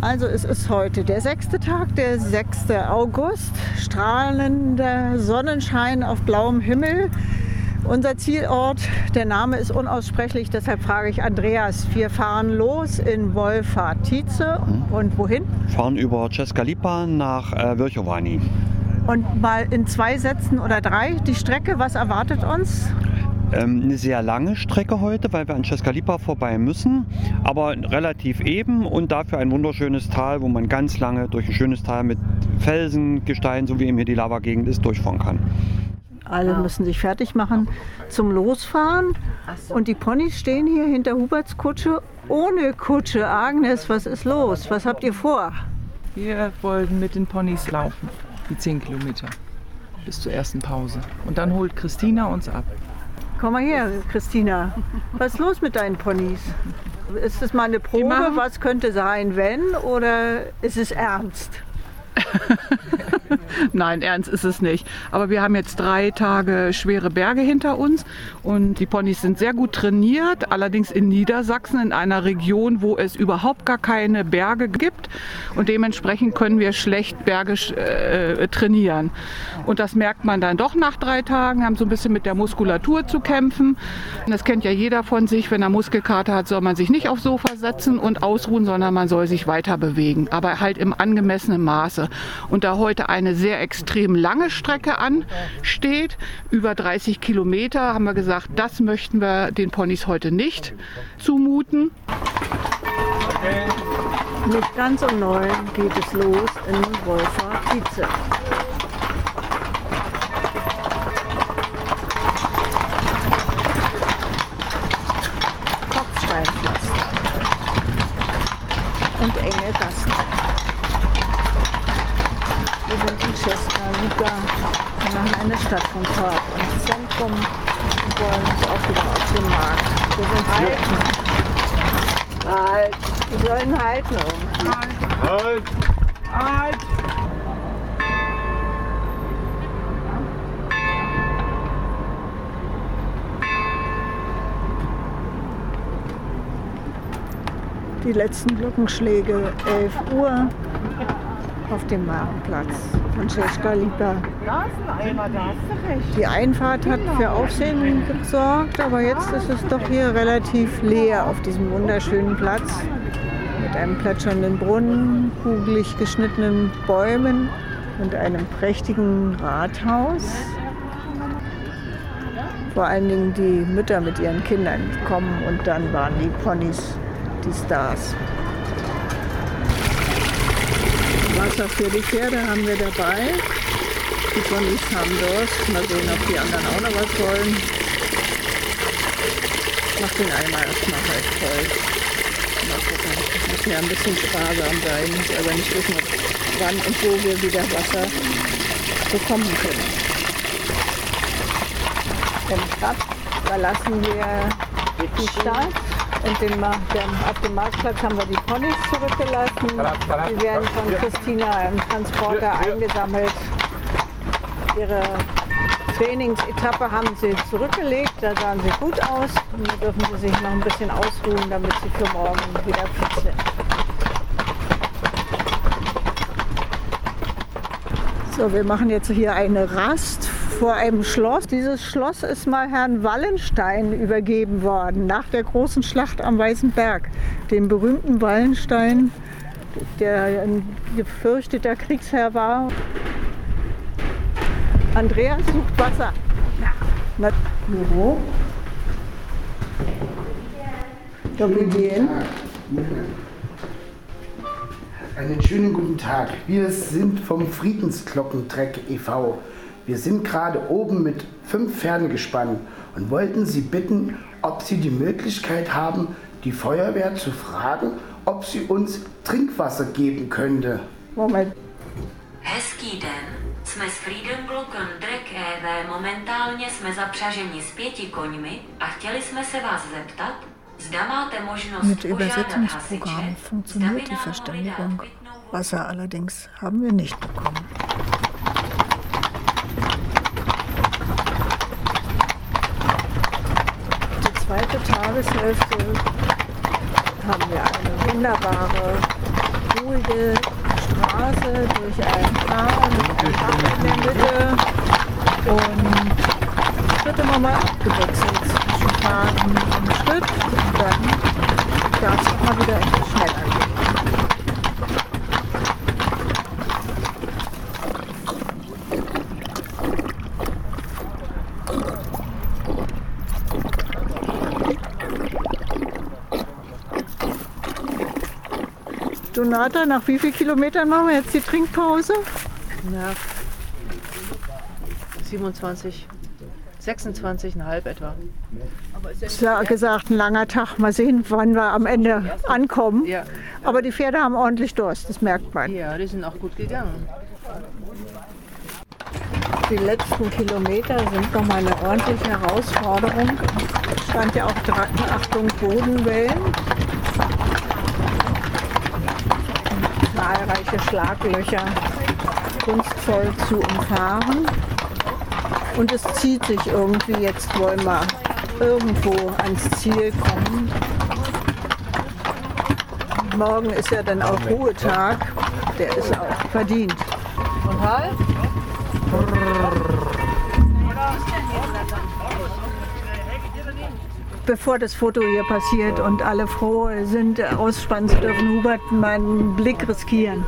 Also es ist heute der 6. Tag, der 6. August, strahlender Sonnenschein auf blauem Himmel. Unser Zielort, der Name ist unaussprechlich, deshalb frage ich Andreas. Wir fahren los in Wolfart-Tice und wohin? Fahren über Česká Lípa nach Vrchovany. Und mal in 2 Sätzen oder 3 die Strecke, was erwartet uns? Eine sehr lange Strecke heute, weil wir an Česká Lípa vorbei müssen, aber relativ eben und dafür ein wunderschönes Tal, wo man ganz lange durch ein schönes Tal mit Felsen, Gestein, so wie eben hier die Lavagegend ist, durchfahren kann. Alle müssen sich fertig machen zum Losfahren und die Ponys stehen hier hinter Huberts Kutsche ohne Kutsche. Agnes, was ist los? Was habt ihr vor? Wir wollen mit den Ponys laufen, die 10 Kilometer bis zur ersten Pause. Und dann holt Christina uns ab. Komm mal her, Christina. Was ist los mit deinen Ponys? Ist es mal eine Probe, was könnte sein, wenn, oder ist es ernst? Nein, ernst ist es nicht. Aber wir haben jetzt 3 Tage schwere Berge hinter uns und die Ponys sind sehr gut trainiert, allerdings in Niedersachsen, in einer Region, wo es überhaupt gar keine Berge gibt und dementsprechend können wir schlecht Berge trainieren. Und das merkt man dann doch nach 3 Tagen, haben so ein bisschen mit der Muskulatur zu kämpfen. Das kennt ja jeder von sich, wenn er Muskelkater hat, soll man sich nicht aufs Sofa setzen und ausruhen, sondern man soll sich weiter bewegen, aber halt im angemessenen Maße. Und da heute eine sehr extrem lange Strecke ansteht, über 30 Kilometer, haben wir gesagt, das möchten wir den Ponys heute nicht zumuten. Nicht ganz um 9 geht es los in Wolfart-Tice. Kopfsteinpflaster und enge Gassen. Wir sind in Česká Lípa, wir machen eine Stadtrundfahrt ins Zentrum und wollen uns auch wieder auf den Markt. Wir sind halten. Halt! Wir sollen halten. Halt! Halt! Die letzten Glockenschläge, 11 Uhr. Auf dem Marktplatz von Česká Lípa. Die Einfahrt hat für Aufsehen gesorgt, aber jetzt ist es doch hier relativ leer auf diesem wunderschönen Platz mit einem plätschernden Brunnen, kugelig geschnittenen Bäumen und einem prächtigen Rathaus. Vor allen Dingen die Mütter mit ihren Kindern kommen und dann waren die Ponys die Stars. Wasser für die Pferde haben wir dabei. Die Ponys haben Durst. Mal sehen, ob die anderen auch noch was wollen. Mach den Eimer erstmal halt voll. Mal gucken. Das muss ja ein bisschen sparsam sein. Ich muss aber nicht wissen, wann und wo wir wieder Wasser bekommen können. Im Stadt verlassen wir die Stadt. Und auf dem Marktplatz haben wir die Ponys zurückgelassen. Die werden von Christina im Transporter eingesammelt. Ihre Trainingsetappe haben sie zurückgelegt, da sahen sie gut aus. Und da dürfen sie sich noch ein bisschen ausruhen, damit sie für morgen wieder fit sind. So, wir machen jetzt hier eine Rast vor einem Schloss. Dieses Schloss ist mal Herrn Wallenstein übergeben worden, nach der großen Schlacht am Weißen Berg. Dem berühmten Wallenstein, der ein gefürchteter Kriegsherr war. Andreas sucht Wasser. Ja. Wo? Einen schönen guten Tag. Wir sind vom Friedensglockentreck e.V. Wir sind gerade oben mit 5 Pferden gespannt und wollten Sie bitten, ob Sie die Möglichkeit haben, die Feuerwehr zu fragen, ob sie uns Trinkwasser geben könnte. Moment. Hezký den. Jsme s Freedom Glocken Trek EV. Momentálně jsme zapřaženi s 5 koňmi a chtěli jsme se vás zeptat, zda máte možnost Mit Übersetzungsprogramm funktioniert die Verständigung. Wasser allerdings haben wir nicht bekommen. Die zweite Tageshälfte haben wir eine wunderbare, ruhige Straße durch ein Tal mit einem Bach in der Mitte. Und es wird immer mal abgewechselt zwischen Fahren und Schritt. Und dann darf es auch mal wieder etwas schneller gehen. Donata, nach wie vielen Kilometern machen wir jetzt die Trinkpause? Nach 27, 26,5 etwa. Ist ja gesagt, ein langer Tag. Mal sehen, wann wir am Ende ankommen. Ja. Aber die Pferde haben ordentlich Durst, das merkt man. Ja, die sind auch gut gegangen. Die letzten Kilometer sind nochmal eine ordentliche Herausforderung. Es stand ja auch dran, Achtung, Bodenwellen. Zahlreiche Schlaglöcher kunstvoll zu umfahren. Und es zieht sich irgendwie, jetzt wollen wir irgendwo ans Ziel kommen. Morgen ist ja dann auch Ruhetag, der ist auch verdient. Und halt? Bevor das Foto hier passiert und alle froh sind, ausspannen zu dürfen, Hubert mal einen Blick riskieren.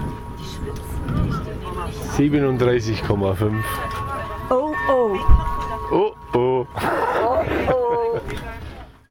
37,5. Oh, oh. Oh, oh.